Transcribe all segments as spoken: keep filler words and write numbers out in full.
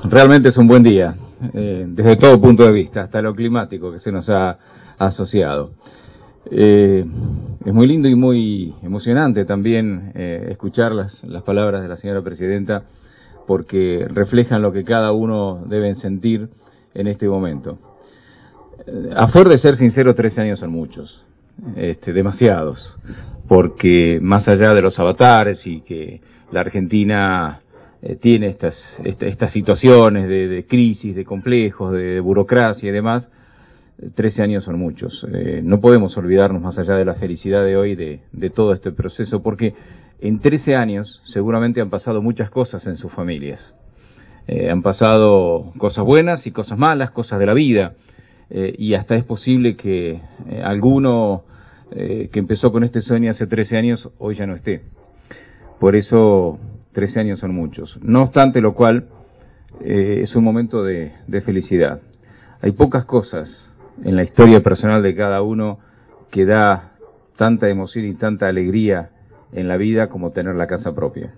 realmente es un buen día, eh, desde todo punto de vista, hasta lo climático que se nos ha asociado. Eh, es muy lindo y muy emocionante también eh, escuchar las, las palabras de la señora presidenta, porque reflejan lo que cada uno debe sentir en este momento. Eh, a fuer de ser sincero, trece años son muchos, este, demasiados, porque más allá de los avatares y que la Argentina eh, tiene estas, esta, estas situaciones de, de crisis, de complejos, de, de burocracia y demás, trece años son muchos. Eh, no podemos olvidarnos, más allá de la felicidad de hoy, de, de todo este proceso, porque en trece años seguramente han pasado muchas cosas en sus familias. Eh, han pasado cosas buenas y cosas malas, cosas de la vida, eh, y hasta es posible que eh, alguno eh, que empezó con este sueño hace trece años, hoy ya no esté. Por eso, trece años son muchos. No obstante lo cual, eh, es un momento de, de felicidad. Hay pocas cosas en la historia personal de cada uno que da tanta emoción y tanta alegría en la vida como tener la casa propia.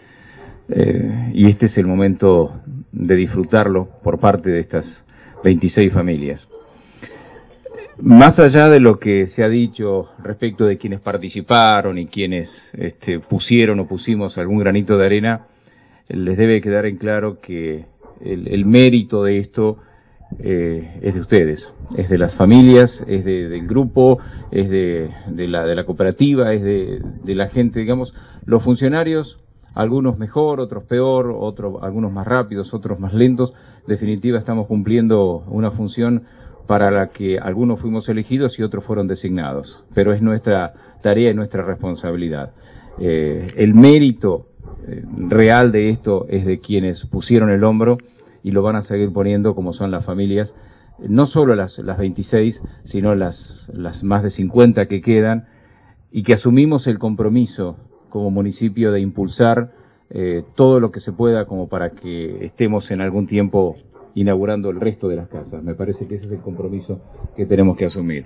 Eh, y este es el momento de disfrutarlo por parte de estas veintiséis familias. Más allá de lo que se ha dicho respecto de quienes participaron y quienes este, pusieron o pusimos algún granito de arena, les debe quedar en claro que el, el mérito de esto eh, es de ustedes, es de las familias, es de, del grupo, es de, de, la, de la cooperativa, es de, de la gente, digamos, los funcionarios, algunos mejor, otros peor, otros, algunos más rápidos, otros más lentos. En definitiva, estamos cumpliendo una función para la que algunos fuimos elegidos y otros fueron designados, pero es nuestra tarea y nuestra responsabilidad. Eh, el mérito eh, real de esto es de quienes pusieron el hombro y lo van a seguir poniendo, como son las familias, no solo las, las veintiséis, sino las, las más de cincuenta que quedan, y que asumimos el compromiso como municipio de impulsar eh, todo lo que se pueda como para que estemos en algún tiempo inaugurando el resto de las casas. Me parece que ese es el compromiso que tenemos que asumir.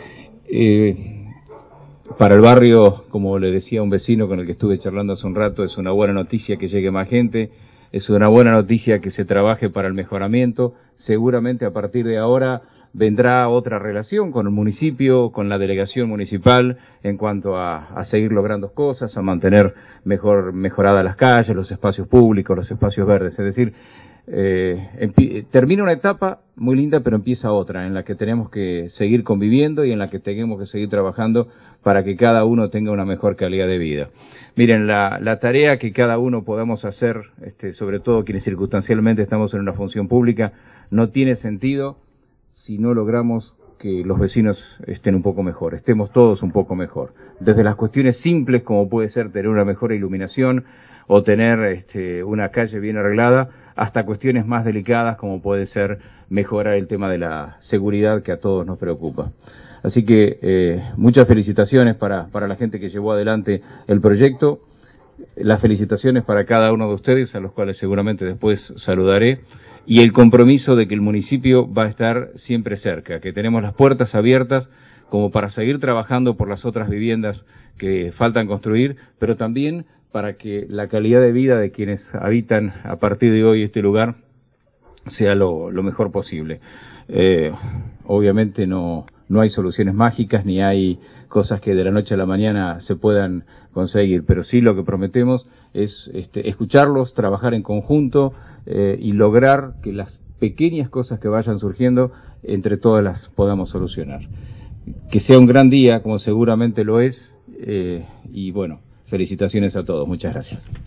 Eh, para el barrio, como le decía un vecino con el que estuve charlando hace un rato, es una buena noticia que llegue más gente, es una buena noticia que se trabaje para el mejoramiento. Seguramente a partir de ahora vendrá otra relación con el municipio, con la delegación municipal, en cuanto a, a seguir logrando cosas, a mantener mejor mejoradas las calles, los espacios públicos, los espacios verdes. Es decir, eh, termina una etapa muy linda, pero empieza otra, en la que tenemos que seguir conviviendo y en la que tenemos que seguir trabajando para que cada uno tenga una mejor calidad de vida. Miren, la, la tarea que cada uno podamos hacer, este, sobre todo quienes circunstancialmente estamos en una función pública, no tiene sentido si no logramos que los vecinos estén un poco mejor, estemos todos un poco mejor. Desde las cuestiones simples, como puede ser tener una mejor iluminación o tener este, una calle bien arreglada, hasta cuestiones más delicadas, como puede ser mejorar el tema de la seguridad que a todos nos preocupa. Así que eh, muchas felicitaciones para, para la gente que llevó adelante el proyecto, las felicitaciones para cada uno de ustedes, a los cuales seguramente después saludaré, y el compromiso de que el municipio va a estar siempre cerca, que tenemos las puertas abiertas como para seguir trabajando por las otras viviendas que faltan construir, pero también para que la calidad de vida de quienes habitan a partir de hoy este lugar sea lo, lo mejor posible. Eh, obviamente no, no hay soluciones mágicas ni hay cosas que de la noche a la mañana se puedan conseguir, pero sí lo que prometemos es este, escucharlos, trabajar en conjunto eh, y lograr que las pequeñas cosas que vayan surgiendo entre todas las podamos solucionar. Que sea un gran día, como seguramente lo es, eh, y bueno, felicitaciones a todos. Muchas gracias.